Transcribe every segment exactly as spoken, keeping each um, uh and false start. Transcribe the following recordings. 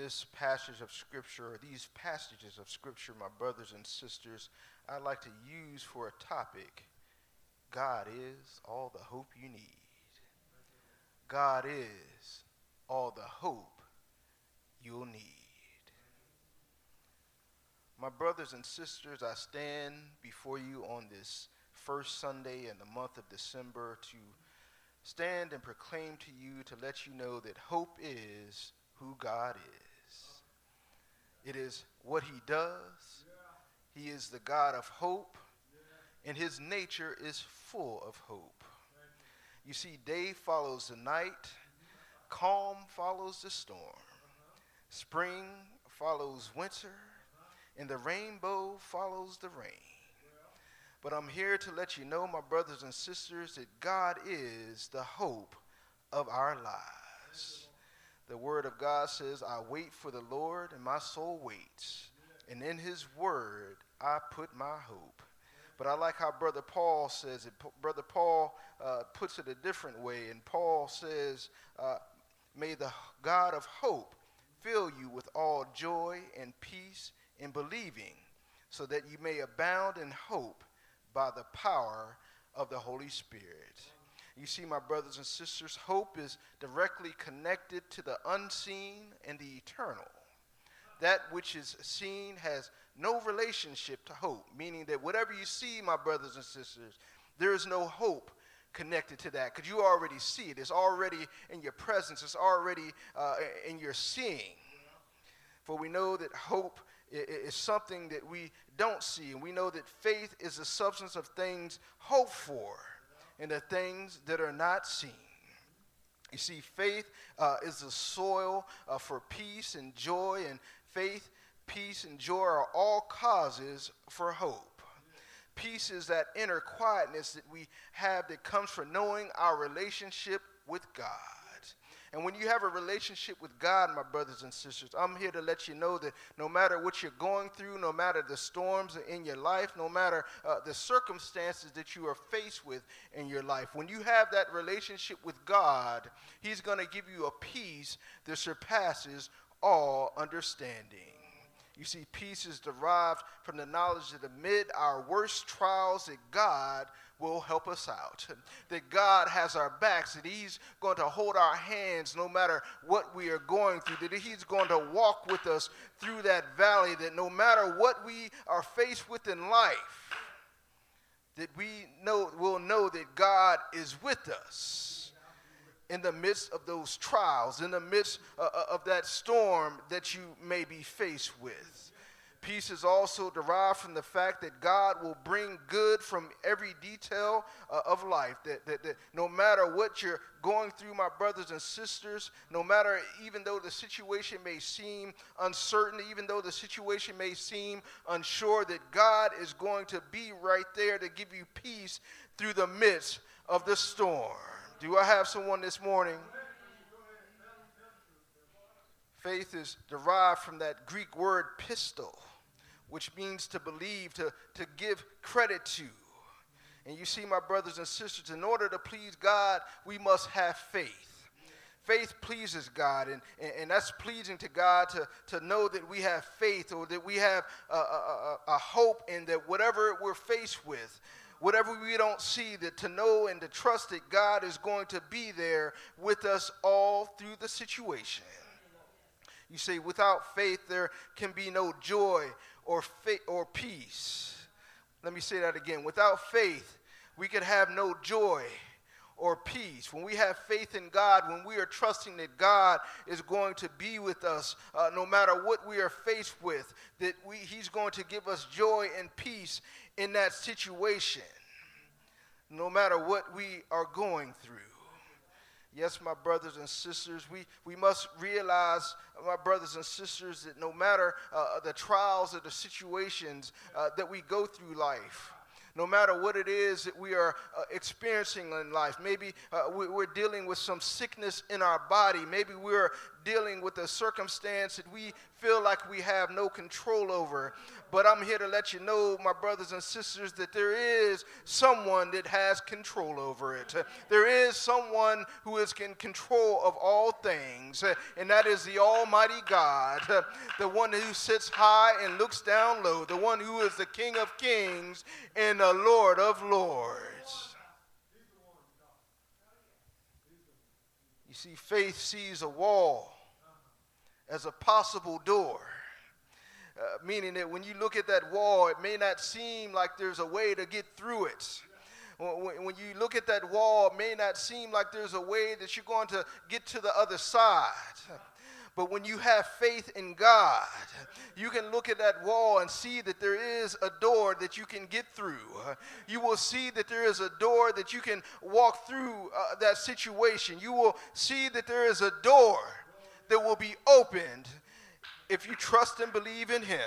this passage of Scripture, or these passages of Scripture, my brothers and sisters, I'd like to use for a topic, God is all the hope you need. God is all the hope you'll need. My brothers and sisters, I stand before you on this first Sunday in the month of December to stand and proclaim to you, to let you know that hope is who God is. It is what he does. He is the God of hope, and his nature is full of hope. You see, day follows the night, calm follows the storm, spring follows winter, and the rainbow follows the rain. But I'm here to let you know, my brothers and sisters, that God is the hope of our lives. The word of God says, I wait for the Lord, and my soul waits. And in his word, I put my hope. But I like how Brother Paul says it. Brother Paul uh, puts it a different way. And Paul says, uh, may the God of hope fill you with all joy and peace in believing, so that you may abound in hope by the power of the Holy Spirit. You see, my brothers and sisters, hope is directly connected to the unseen and the eternal. That which is seen has no relationship to hope, meaning that whatever you see, my brothers and sisters, there is no hope connected to that, because you already see it. It's already in your presence. It's already uh, in your seeing. For we know that hope is something that we don't see, and we know that faith is the substance of things hoped for and the things that are not seen. You see, faith uh, is the soil uh, for peace and joy, and faith, peace, and joy are all causes for hope. Peace is that inner quietness that we have that comes from knowing our relationship with God. And when you have a relationship with God, my brothers and sisters, I'm here to let you know that no matter what you're going through, no matter the storms in your life, no matter uh, the circumstances that you are faced with in your life, when you have that relationship with God, he's going to give you a peace that surpasses all understanding. You see, peace is derived from the knowledge that amid our worst trials that God will help us out, that God has our backs, that he's going to hold our hands no matter what we are going through, that he's going to walk with us through that valley, that no matter what we are faced with in life, that we know will know that God is with us in the midst of those trials, in the midst uh, of that storm that you may be faced with. Peace is also derived from the fact that God will bring good from every detail uh, of life, that, that, that no matter what you're going through, my brothers and sisters, no matter, even though the situation may seem uncertain, even though the situation may seem unsure, that God is going to be right there to give you peace through the midst of the storm. Do I have someone this morning? Faith is derived from that Greek word pistos, which means to believe, to, to give credit to. And you see, my brothers and sisters, in order to please God, we must have faith. Faith pleases God, and, and, and that's pleasing to God to, to know that we have faith, or that we have a, a, a hope in that whatever we're faced with, whatever we don't see, that to know and to trust that God is going to be there with us all through the situation. You say, without faith, there can be no joy or faith or peace. Let me say that again. Without faith, we could have no joy or peace. When we have faith in God, when we are trusting that God is going to be with us, uh, no matter what we are faced with, that we, he's going to give us joy and peace in that situation, no matter what we are going through. Yes, my brothers and sisters, we, we must realize, my brothers and sisters, that no matter uh, the trials or the situations uh, that we go through life, No matter what it is that we are uh, experiencing in life. Maybe uh, we, we're dealing with some sickness in our body. Maybe we're dealing with a circumstance that we feel like we have no control over. But I'm here to let you know, my brothers and sisters, that there is someone that has control over it. Uh, there is someone who is in control of all things, uh, and that is the Almighty God, uh, the one who sits high and looks down low, the one who is the King of kings and the Lord of lords. You see, faith sees a wall as a possible door. Uh, meaning that when you look at that wall, it may not seem like there's a way to get through it. When, when you look at that wall, it may not seem like there's a way that you're going to get to the other side. But when you have faith in God, you can look at that wall and see that there is a door that you can get through. You will see that there is a door that you can walk through uh, that situation. You will see that there is a door that will be opened if you trust and believe in him.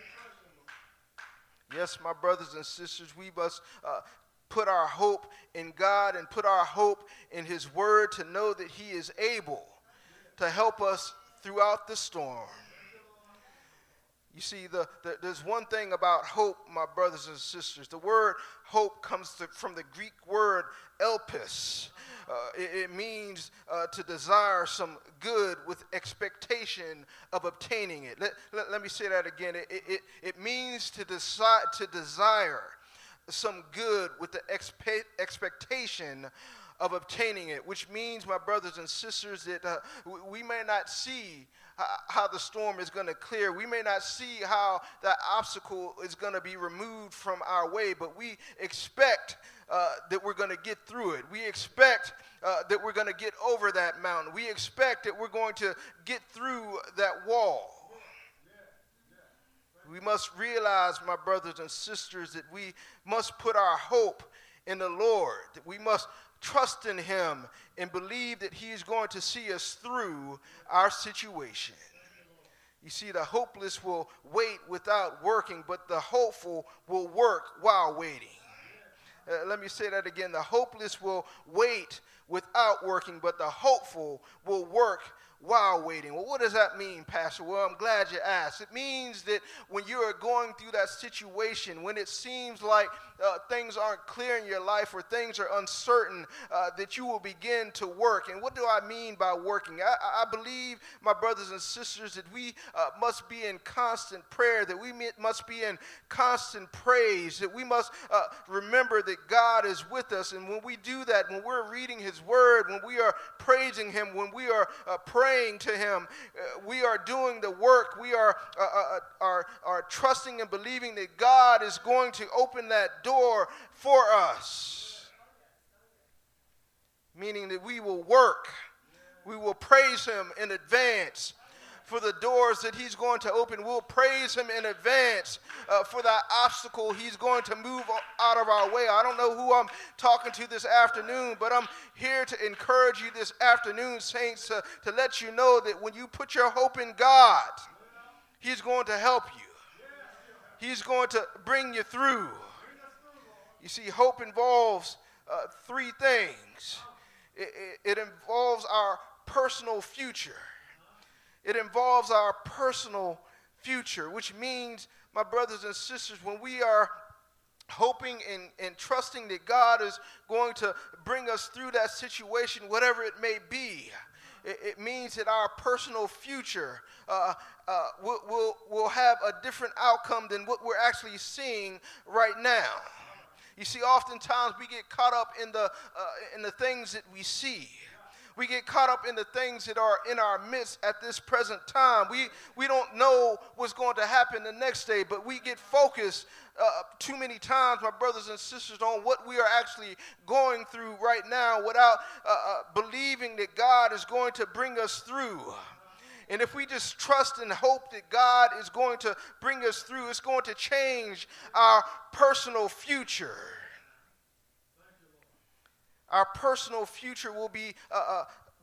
Yes, my brothers and sisters, we must uh, put our hope in God and put our hope in his word to know that he is able to help us throughout the storm. You see, the, the, there's one thing about hope, my brothers and sisters. The word hope comes to, from the Greek word elpis. Uh, it, it means uh, to desire some good with expectation of obtaining it. Let, let, let me say that again. It, it, it means to decide to desire some good with the expe- expectation of obtaining it, which means, my brothers and sisters, that uh, we may not see how the storm is going to clear. We may not see how that obstacle is going to be removed from our way, but we expect uh, that we're going to get through it. We expect uh, that we're going to get over that mountain. We expect that we're going to get through that wall. We must realize, my brothers and sisters, that we must put our hope in the Lord, that we must trust in him and believe that he is going to see us through our situation. You see, the hopeless will wait without working, but the hopeful will work while waiting. Uh, let me say that again. The hopeless will wait without working, but the hopeful will work while waiting. Well, what does that mean, Pastor? Well, I'm glad you asked. It means that when you are going through that situation, when it seems like uh, things aren't clear in your life or things are uncertain, uh, that you will begin to work. And what do I mean by working? I, I believe, my brothers and sisters, that we uh, must be in constant prayer, that we must be in constant praise, that we must uh, remember that God is with us. And when we do that, when we're reading his word, when we are praising him, when we are uh, praying to him, uh, we are doing the work. We are, uh, uh, are, are trusting and believing that God is going to open that door for us. Meaning that we will work. We will praise him in advance for the doors that he's going to open. We'll praise him in advance uh, for that obstacle he's going to move out of our way. I don't know who I'm talking to this afternoon, but I'm here to encourage you this afternoon, saints, to, to let you know that when you put your hope in God, he's going to help you. He's going to bring you through. You see, hope involves uh, three things. It, it, it involves our personal future. It involves our personal future, which means, my brothers and sisters, when we are hoping and, and trusting that God is going to bring us through that situation, whatever it may be, it, it means that our personal future uh, uh, will, will, will have a different outcome than what we're actually seeing right now. You see, oftentimes we get caught up in the, uh, in the things that we see. We get caught up in the things that are in our midst at this present time. We, we don't know what's going to happen the next day, but we get focused uh, too many times, my brothers and sisters, on what we are actually going through right now without uh, uh, believing that God is going to bring us through. And if we just trust and hope that God is going to bring us through, it's going to change our personal future. Our personal future will be uh, uh,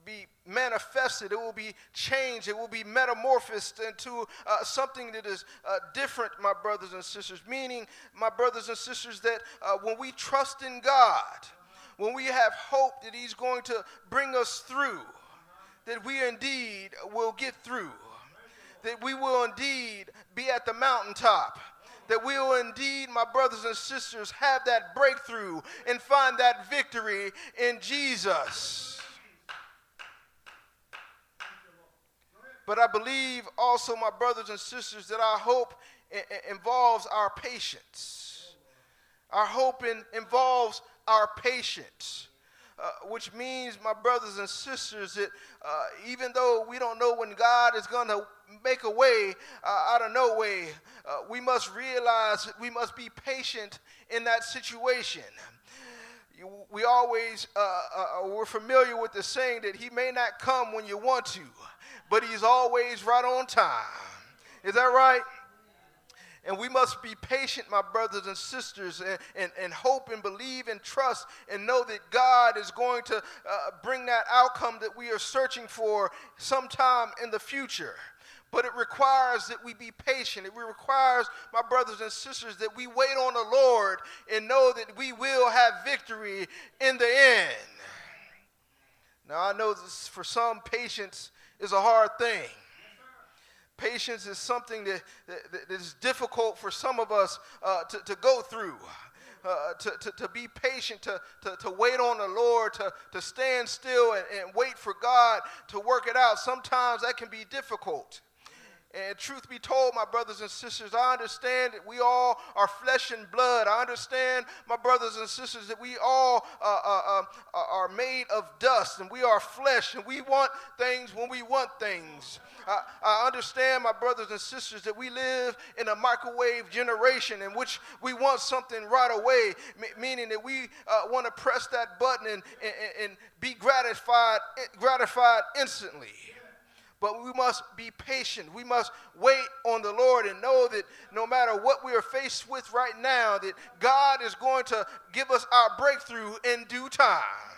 be manifested. It will be changed. It will be metamorphosed into uh, something that is uh, different, my brothers and sisters. Meaning, my brothers and sisters, that uh, when we trust in God, when we have hope that he's going to bring us through, that we indeed will get through, that we will indeed be at the mountaintop, that we will indeed, my brothers and sisters, have that breakthrough and find that victory in Jesus. But I believe also, my brothers and sisters, that our hope I- I involves our patience. Our hope in, involves our patience. Uh, which means, my brothers and sisters, that uh, even though we don't know when God is going to make a way uh, out of no way, uh, we must realize that we must be patient in that situation. You, we always, uh, uh, we're familiar with the saying that he may not come when you want to, but he's always right on time. Is that right? And we must be patient, my brothers and sisters, and, and, and hope and believe and trust and know that God is going to uh, bring that outcome that we are searching for sometime in the future. But it requires that we be patient. It requires, my brothers and sisters, that we wait on the Lord and know that we will have victory in the end. Now, I know this, for some, patience is a hard thing. Patience is something that, that, that is difficult for some of us uh, to, to go through, uh, to, to, to be patient, to, to, to wait on the Lord, to, to stand still and, and wait for God to work it out. Sometimes that can be difficult. And truth be told, my brothers and sisters, I understand that we all are flesh and blood. I understand, my brothers and sisters, that we all uh, uh, uh, are made of dust, and we are flesh, and we want things when we want things. I, I understand, my brothers and sisters, that we live in a microwave generation in which we want something right away, m- meaning that we uh, want to press that button and, and, and be gratified, gratified instantly. But we must be patient. We must wait on the Lord and know that no matter what we are faced with right now, that God is going to give us our breakthrough in due time.